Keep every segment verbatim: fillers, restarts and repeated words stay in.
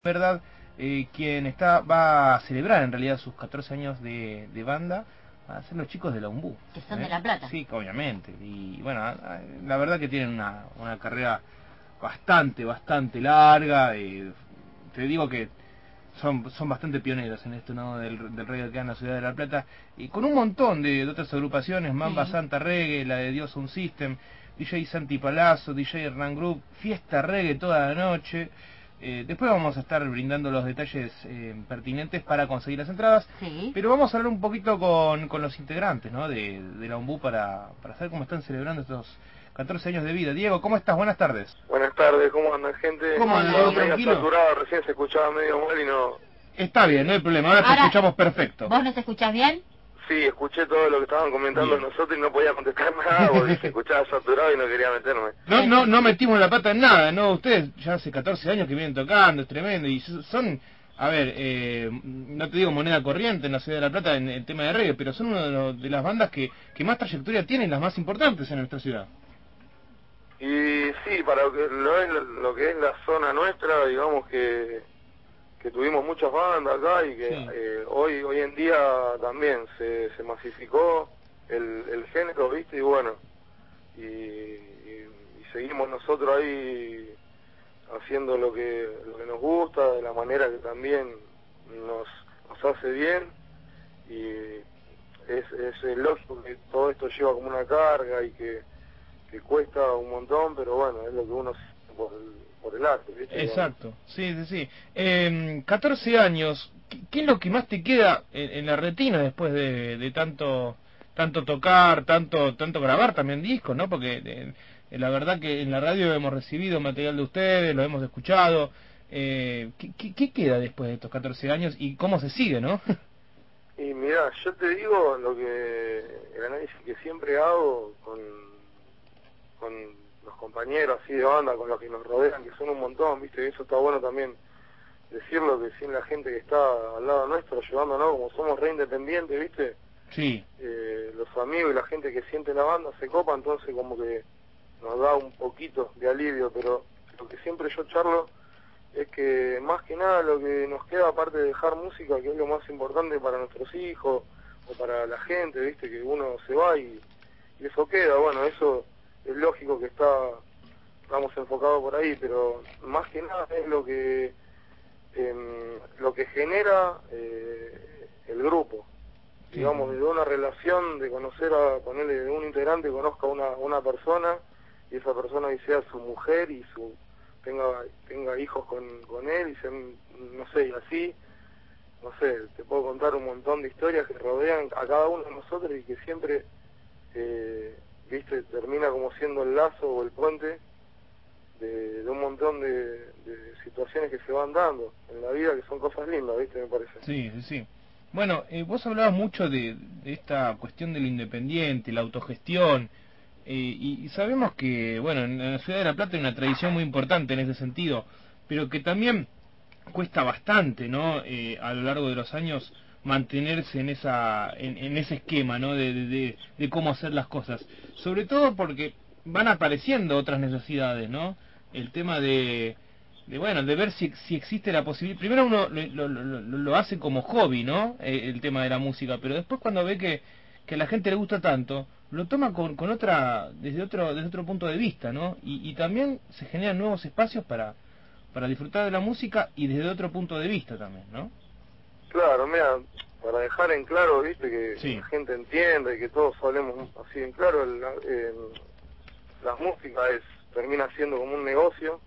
verdad, eh, quien está va a celebrar en realidad sus catorce años de, de banda, van a ser los chicos de la UNBU. Que son ¿eh? de La Plata. Sí, obviamente. Y bueno, la verdad que tienen una, una carrera bastante, bastante larga. Eh, te digo que son son bastante pioneros en esto, ¿no? Del, del reggae acá en la ciudad de La Plata. Y con un montón de, de otras agrupaciones, Mamba Sí. Santa Reggae, la de Dios Sound System, D J Santi Palazzo, D J Hernán Group, Fiesta Reggae toda la noche. Eh, después vamos a estar brindando los detalles eh, pertinentes para conseguir las entradas, Sí. pero vamos a hablar un poquito con, con los integrantes, ¿no? de, de la UNBU para, para saber cómo están celebrando estos catorce años de vida. Diego, ¿cómo estás? Buenas tardes. Buenas tardes, ¿cómo andan, gente? ¿Cómo andan? Todo ¿Todo medio tranquilo? saturado, recién se escuchaba medio mal y no... Está bien, no hay problema, ahora, Ahora, te escuchamos perfecto. ¿Vos nos escuchás bien? Sí, escuché todo lo que estaban comentando Bien. nosotros y no podía contestar nada porque se escuchaba saturado y no quería meterme. No, no, no metimos la pata en nada, ¿no? Ustedes ya hace catorce años que vienen tocando, es tremendo, y son, a ver, eh, no te digo moneda corriente en la ciudad de La Plata en el tema de reggae, pero son una de, los, de las bandas que, que más trayectoria tienen, las más importantes en nuestra ciudad. Y sí, para lo que, lo, es, lo que es la zona nuestra, digamos que, que tuvimos muchas bandas acá y que Sí. eh, hoy hoy en día también se, se masificó el, el género, ¿viste? Y bueno, y, y, y seguimos nosotros ahí haciendo lo que lo que nos gusta, de la manera que también nos, nos hace bien, y es, es lógico que todo esto lleva como una carga y que, que cuesta un montón, pero bueno, es lo que uno siente por el, por el arte, ¿viste? Exacto, sí, sí, sí. Eh, catorce años, ¿qué, ¿qué es lo que más te queda en, en la retina después de, de tanto tanto tocar, tanto tanto grabar también discos, ¿no? Porque eh, la verdad que en la radio hemos recibido material de ustedes, lo hemos escuchado. Eh, ¿qué, qué, ¿Qué queda después de estos catorce años y cómo se sigue, no? Y mira, yo te digo lo que el análisis que siempre hago con, con los compañeros así de banda, con los que nos rodean, que son un montón, ¿viste? Eso está bueno también decirlo, que sin la gente que está al lado nuestro ayudándonos, como somos re independientes, ¿viste? Sí. Eh, los amigos y la gente que siente la banda se copa, entonces como que nos da un poquito de alivio, pero lo que siempre yo charlo es que más que nada lo que nos queda, aparte de dejar música, que es lo más importante para nuestros hijos o para la gente, ¿viste? Que uno se va y, y eso queda, bueno, eso es lógico que está estamos enfocados por ahí, pero más que nada es lo que eh, lo que genera eh, el grupo. Sí. Digamos, de una relación, de conocer a, ponerle de un integrante, conozca a una, una persona, y esa persona sea su mujer y su tenga tenga hijos con, con él, y sean, no sé, y así, no sé, te puedo contar un montón de historias que rodean a cada uno de nosotros y que siempre, eh, viste, termina como siendo el lazo o el puente de, de un montón de, de situaciones que se van dando en la vida, que son cosas lindas, viste, me parece. Sí, sí, sí. Bueno, eh, vos hablabas mucho de, de esta cuestión del independiente, la autogestión, eh, y, y sabemos que, bueno, en la ciudad de La Plata hay una tradición muy importante en ese sentido, pero que también cuesta bastante, ¿no? Eh, a lo largo de los años mantenerse en esa en, en ese esquema, ¿no? De, de, de, de cómo hacer las cosas, sobre todo porque van apareciendo otras necesidades, ¿no? El tema de de bueno, de ver si, si existe la posibilidad. Primero uno lo, lo, lo, lo hace como hobby, ¿no? Eh, el tema de la música, pero después cuando ve que, que a la gente le gusta tanto, lo toma con, con otra, desde otro, desde otro punto de vista, ¿no? Y, y también se generan nuevos espacios para, para disfrutar de la música y desde otro punto de vista también, ¿no? Claro, mira, para dejar en claro, viste, que Sí. la gente entienda y que todos hablemos así en claro, la, eh, la música es termina siendo como un negocio,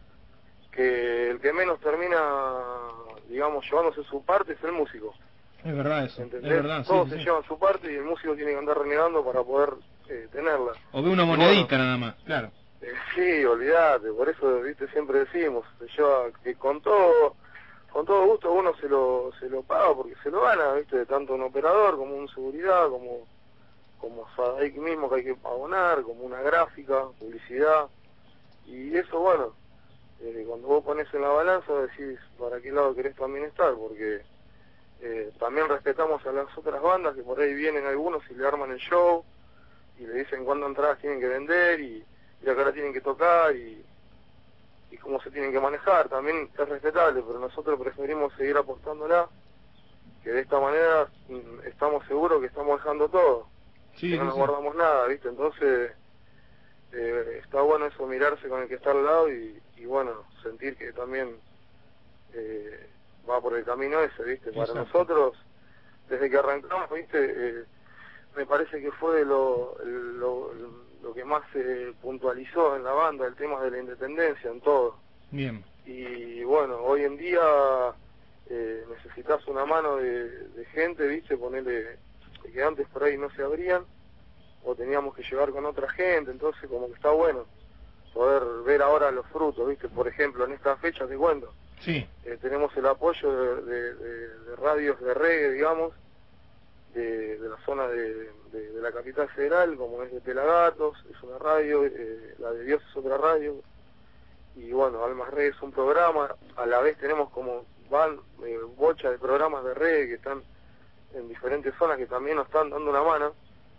que el que menos termina, digamos, llevándose su parte es el músico. Es verdad eso, ¿Entendés? es verdad, Todos sí, se sí, llevan su parte y el músico tiene que andar renegando para poder eh, tenerla. o ve una Y monedita bueno, nada más, claro. eh, sí, olvídate, por eso, viste, siempre decimos, se lleva, que con todo, con todo gusto uno se lo, se lo paga porque se lo gana, viste, tanto un operador como un seguridad, como, como Sadaic mismo que hay que abonar, como una gráfica, publicidad, y eso, bueno, eh, cuando vos pones en la balanza decís para qué lado querés también estar, porque eh, también respetamos a las otras bandas que por ahí vienen algunos y le arman el show y le dicen cuándo entradas tienen que vender y, y acá la tienen que tocar, y y cómo se tienen que manejar, también es respetable, pero nosotros preferimos seguir apostándola, que de esta manera mm, estamos seguros que estamos dejando todo, Sí, que no sí, nos sí. guardamos nada, ¿viste? Entonces, eh, está bueno eso, mirarse con el que está al lado y, y bueno, sentir que también eh, va por el camino ese, ¿viste? Para Exacto. nosotros, desde que arrancamos, ¿viste? Eh, me parece que fue lo, lo, lo que más se puntualizó en la banda, el tema de la independencia en todo. Bien. Y bueno, hoy en día eh, necesitas una mano de, de gente, ¿viste? Ponerle que antes por ahí no se abrían, o teníamos que llegar con otra gente, entonces como que está bueno poder ver ahora los frutos, ¿viste? Por ejemplo, en esta fecha te cuento, Sí. eh, tenemos el apoyo de, de, de, de radios de reggae, digamos, de, de la zona de, de, de la capital federal, como es de Pelagatos, es una radio, eh, la de Dios es otra radio, y bueno, Almas Reggae es un programa, a la vez tenemos como van eh, bocha de programas de reggae que están en diferentes zonas que también nos están dando una mano,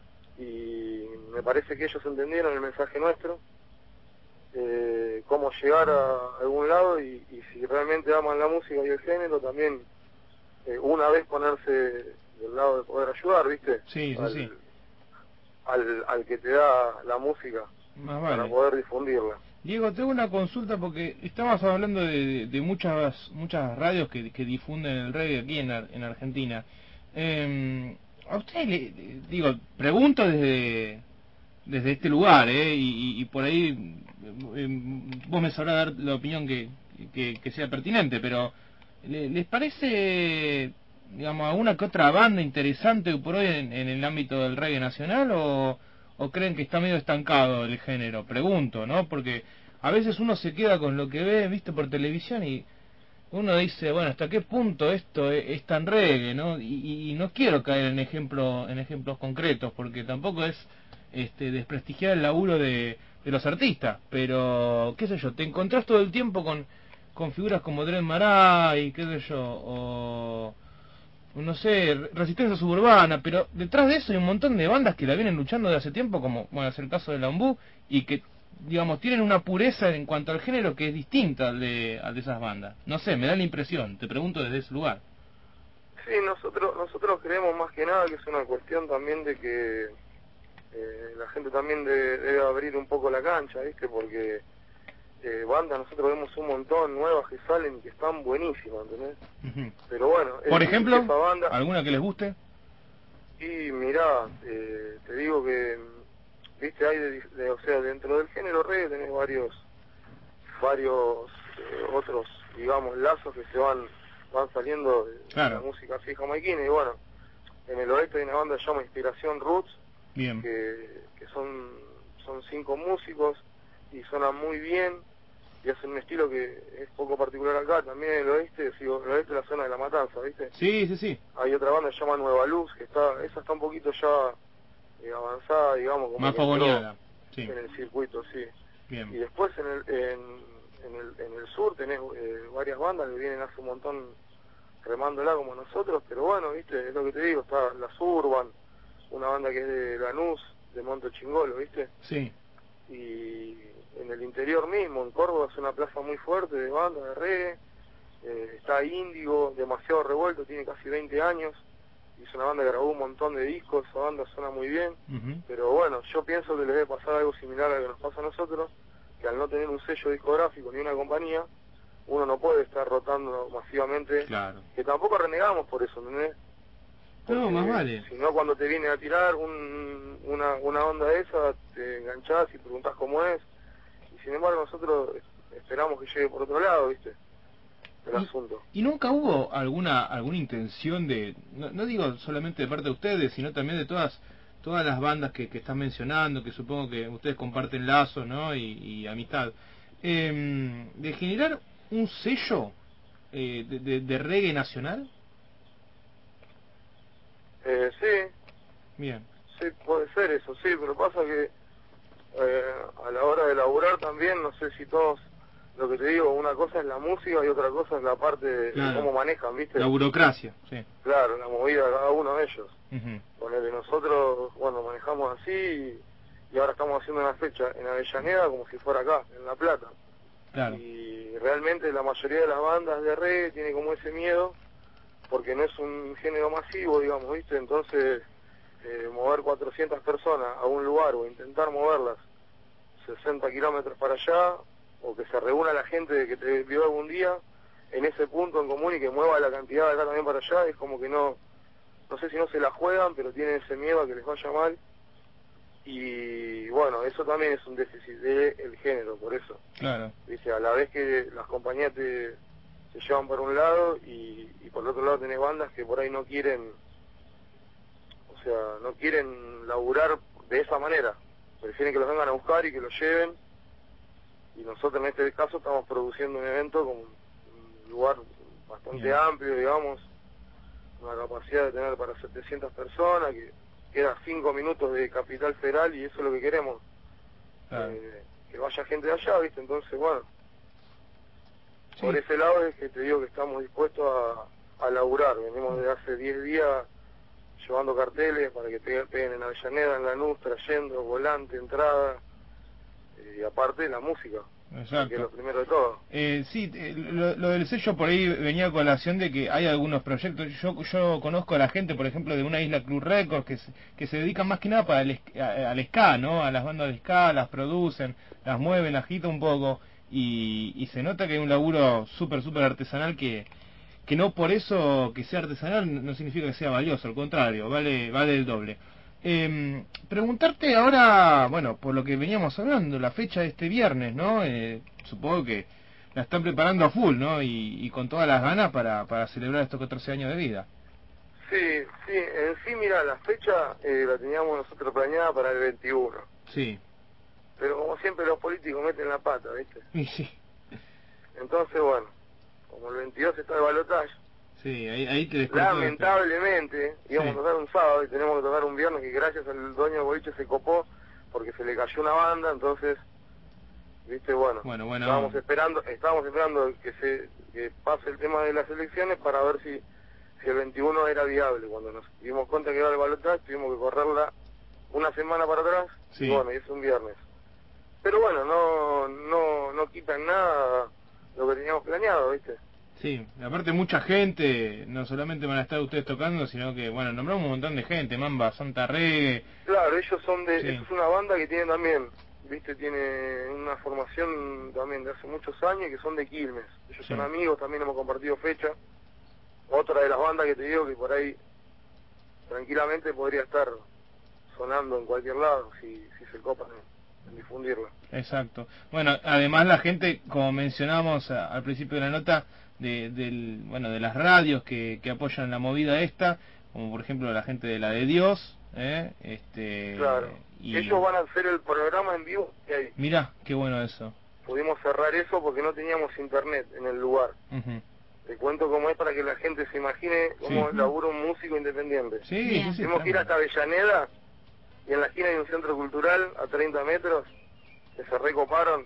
y me parece que ellos entendieron el mensaje nuestro, eh, cómo llegar a algún lado, y, y si realmente aman la música y el género, también eh, una vez ponerse del lado de poder ayudar, ¿viste? Sí, sí, al, sí. Al, al que te da la música, Más para vale. poder difundirla. Diego, tengo una consulta porque estabas hablando de, de muchas muchas radios que, que difunden el reggae aquí en, Ar- en Argentina. Eh, a usted le, digo, pregunto desde desde este lugar, ¿eh? Y, y- y por ahí eh, vos me sabrás dar la opinión que, que, que sea pertinente, pero ¿le- ¿les parece, digamos, alguna que otra banda interesante por hoy en, en el ámbito del reggae nacional o, o creen que está medio estancado el género? Pregunto, ¿no? Porque a veces uno se queda con lo que ve, viste, por televisión y uno dice, bueno, ¿hasta qué punto esto es, es tan reggae, no? Y, y- y no quiero caer en ejemplo, en ejemplos concretos, porque tampoco es este desprestigiar el laburo de, de los artistas, pero, qué sé yo, te encontrás todo el tiempo con, con figuras como Dred Maray, qué sé yo, o no sé, Resistencia Suburbana, pero detrás de eso hay un montón de bandas que la vienen luchando de hace tiempo, como, bueno, es el caso de Lambú, y que, digamos, tienen una pureza en cuanto al género que es distinta al de, al de esas bandas. No sé, me da la impresión, te pregunto desde ese lugar. Sí, nosotros nosotros creemos más que nada que es una cuestión también de que eh, la gente también de- debe abrir un poco la cancha, ¿viste? Porque eh, bandas nosotros vemos un montón nuevas que salen y que están buenísimas, ¿entendés? Ujú. Pero bueno, es Por difícil que ejemplo, esa banda... ¿alguna que les guste? Y mirá, eh, te digo que, viste, hay, de, de- o sea, dentro del género reggae tenés varios, varios eh, otros, digamos, lazos que se van van saliendo de, de la Claro, música así jamaiquina, y bueno, en el oeste hay una banda que se llama Inspiración Roots, bien. que, que son, son cinco músicos, y suenan muy bien, y hacen un estilo que es poco particular acá, también en el oeste, sigo, el oeste es la zona de La Matanza, ¿viste? Sí, sí, sí. Hay otra banda que se llama Nueva Luz, que está, esa está un poquito ya eh, avanzada, digamos, como Más que entró fogoneada. Sí, en el circuito, sí. Y bien. después en el, en, en el, en el sur tenés eh, varias bandas que vienen hace un montón remándola como nosotros, pero bueno, viste, es lo que te digo, está la Surban, una banda que es de Lanús, de Monte Chingolo, viste, Sí, y en el interior mismo, en Córdoba es una plaza muy fuerte de bandas de reggae, eh, está Índigo, demasiado revuelto, tiene casi veinte años, y es una banda que grabó un montón de discos, esa banda suena muy bien, ujú, pero bueno, yo pienso que les debe pasar algo similar a lo que nos pasa a nosotros, que al no tener un sello discográfico ni una compañía, uno no puede estar rotando masivamente, claro. que tampoco renegamos por eso, ¿entendés? No, más Porque vale. si no, cuando te viene a tirar un, una, una onda de esa, te enganchás y preguntás cómo es, y sin embargo nosotros esperamos que llegue por otro lado, ¿viste? El ¿Y, asunto. y nunca hubo alguna alguna intención de, no, no digo solamente de parte de ustedes, sino también de todas todas las bandas que, que están mencionando, que supongo que ustedes comparten lazos, ¿no? y, y amistad, eh, de generar un sello eh, de, de, de reggae nacional? Eh, sí, Bien, sí, puede ser eso, sí, pero pasa que eh, a la hora de laburar también, no sé si todos, lo que te digo, una cosa es la música y otra cosa es la parte de, de claro, cómo manejan, ¿viste? la burocracia, sí. Claro, la movida de cada uno de ellos. Ujú. Ponele, nosotros, bueno, manejamos así y, y ahora estamos haciendo una fecha en Avellaneda como si fuera acá, en La Plata. Claro. Y realmente la mayoría de las bandas de reggae tiene como ese miedo, porque no es un género masivo, digamos, ¿viste? Entonces, eh, mover cuatrocientas personas a un lugar o intentar moverlas sesenta kilómetros para allá, o que se reúna la gente que te vio algún día en ese punto en común y que mueva la cantidad de acá también para allá, es como que no, no sé si no se la juegan, pero tienen ese miedo a que les vaya mal. Y bueno, eso también es un déficit del género, por eso. Claro. Dice, a la vez que las compañías te, te llevan por un lado y, y por el otro lado tenés bandas que por ahí no quieren, o sea, no quieren laburar de esa manera. Prefieren que los vengan a buscar y que los lleven. Y nosotros en este caso estamos produciendo un evento con un lugar bastante Bien. amplio, digamos, una capacidad de tener para setecientas personas, que queda cinco minutos de Capital Federal y eso es lo que queremos. Claro. Eh, que vaya gente de allá, ¿viste? Entonces, bueno, Sí. por ese lado es que te digo que estamos dispuestos a, a laburar. Venimos de hace diez días llevando carteles para que peguen, peguen en Avellaneda, en Lanús, trayendo, volante, entrada, eh, y aparte la música, Exacto. que es lo primero de todo. Eh, sí, eh, lo, lo del sello por ahí venía a colación de que hay algunos proyectos. Yo yo conozco a la gente, por ejemplo, de una Isla Club Records que se, que se dedican más que nada para el, sk- a- al ska, ¿no? A las bandas de ska, las producen, las mueven, las agitan un poco y, y se nota que hay un laburo súper, súper artesanal que que no por eso que sea artesanal no significa que sea valioso, al contrario, vale vale el doble. Eh, preguntarte ahora, bueno, por lo que veníamos hablando, la fecha de este viernes, ¿no? Eh, supongo que la están preparando a full, ¿no? Y, y con todas las ganas para, para celebrar estos catorce años de vida. Sí, sí, en sí, mira, la fecha eh, la teníamos nosotros planeada para el veintiuno. Sí. Pero como siempre los políticos meten la pata, ¿viste? Y sí. Entonces, bueno, como el veintidós está el balotaje, Sí, ahí, ahí te descortó esto. lamentablemente íbamos Sí. a tocar un sábado y tenemos que tocar un viernes, que gracias al dueño del boliche se copó porque se le cayó una banda, entonces, viste, bueno, Bueno, bueno. estábamos esperando, estábamos esperando que se que pase el tema de las elecciones para ver si, si el veintiuno era viable. Cuando nos dimos cuenta que era el balotaje, tuvimos que correrla una semana para atrás, Sí. y bueno, y es un viernes. Pero bueno, no, no, no quitan nada lo que teníamos planeado, viste. Sí, aparte mucha gente, no solamente van a estar ustedes tocando, sino que, bueno, nombramos un montón de gente, Mamba, Santa Reggae. Claro, ellos son de, Sí. eso es una banda que tiene también, viste, tiene una formación también de hace muchos años y que son de Quilmes. Ellos Sí. son amigos, también hemos compartido fecha. Otra de las bandas que te digo que por ahí tranquilamente podría estar sonando en cualquier lado si, si se copan en, en difundirla. Exacto. Bueno, además la gente, como mencionábamos a- al principio de la nota, de, del, bueno, de las radios que, que apoyan la movida esta, como por ejemplo la gente de la de Dios, ¿eh? Este, Claro. y Ellos van a hacer el programa en vivo y ahí mirá, qué bueno eso. pudimos cerrar eso porque no teníamos internet en el lugar. Ujú. Te cuento cómo es para que la gente se imagine cómo Sí. labura un músico independiente. Sí, Bien. sí, sí. Tuvimos que ir tremendo. hasta Avellaneda y en la esquina hay un centro cultural a treinta metros que se recoparon.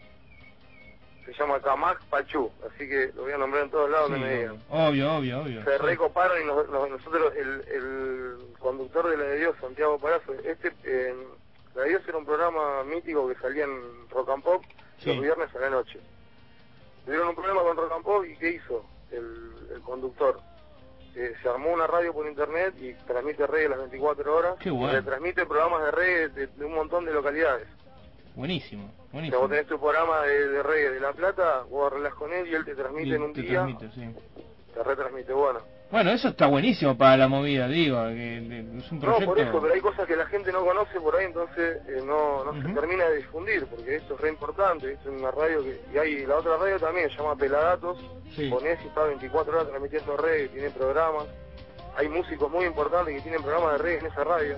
Se llama Camac Pachú, así que lo voy a nombrar en todos lados Sí, donde me digan. obvio, obvio, obvio. Se Sí. recoparon y nos- nos- nosotros, el, el conductor de La de Dios, Santiago Palazzo, este, eh, La de Dios era un programa mítico que salía en Rock and Pop Sí. los viernes a la noche. Tuvieron un problema con Rock and Pop y ¿qué hizo el, el conductor? Eh, se armó una radio por internet y transmite reggae las veinticuatro horas. Qué Y bueno. retransmite programas de reggae de, de un montón de localidades. Buenísimo, O sea, buenísimo. vos tenés tu programa de, de reggae de La Plata, vos arreglás con él y él te transmite Y en un te día, transmite, sí. te retransmite, bueno. Bueno, eso está buenísimo para la movida, digo, que que es un No, proyecto... por eso, pero hay cosas que la gente no conoce por ahí, entonces eh, no, no se Ujú. termina de difundir, porque esto es re importante, esto es una radio que... Y hay la otra radio también, se llama Peladatos, Sí. ponés y está veinticuatro horas transmitiendo reggae, tiene programas. Hay músicos muy importantes que tienen programas de reggae en esa radio.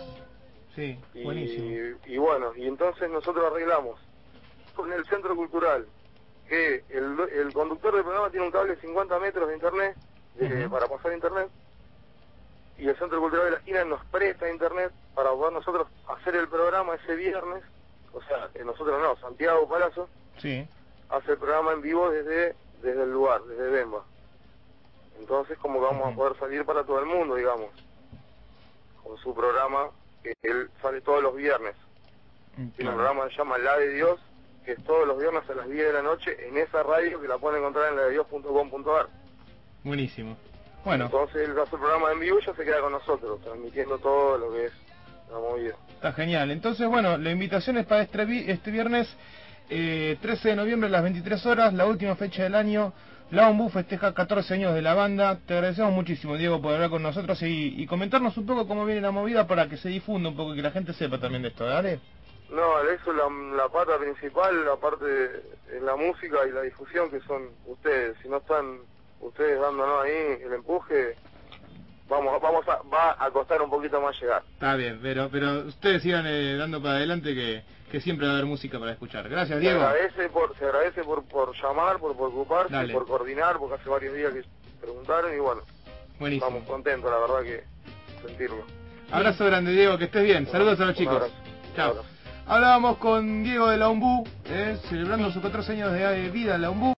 Sí, Y, buenísimo. y bueno, y entonces nosotros arreglamos con el centro cultural que el, el conductor del programa tiene un cable de cincuenta metros de internet de- Ujú. para pasar internet, y el centro cultural de la esquina nos presta internet para poder nosotros hacer el programa ese viernes. O sea, eh, nosotros no, Santiago Palazzo Sí, hace el programa en vivo desde desde el lugar, desde Bemba. Entonces como que vamos Ujú. a poder salir para todo el mundo, digamos, con su programa, que él sale todos los viernes. Tiene un claro. programa que se llama La de Dios, que es todos los viernes a las diez de la noche en esa radio que la pueden encontrar en la de dios punto com punto a r. Buenísimo. Bueno. Entonces él hace el programa en vivo y ya se queda con nosotros, transmitiendo todo lo que es la movida. Está genial. Entonces, bueno, la invitación es para este, vi este viernes eh, trece de noviembre a las veintitrés horas, la última fecha del año. La Ombú festeja catorce años de la banda. Te agradecemos muchísimo, Diego, por hablar con nosotros y, y comentarnos un poco cómo viene la movida para que se difunda un poco y que la gente sepa también de esto, ¿dale? No, eso es la, la pata principal, la parte es la música y la difusión que son ustedes. Si no están ustedes dándonos ahí el empuje, vamos vamos a, va a costar un poquito más llegar. Está bien, pero pero ustedes sigan eh, dando para adelante que, que siempre va a haber música para escuchar. Gracias, Diego. Se agradece por, se agradece por, por llamar, por preocuparse, Dale. por coordinar, porque hace varios días que preguntaron y bueno, buenísimo. Estamos contentos, la verdad, que sentirlo. Abrazo grande, Diego, que estés bien. Saludos a los chicos. Chao. Hablábamos con Diego de la Ombú, eh, celebrando sus catorce años de vida en la Ombú.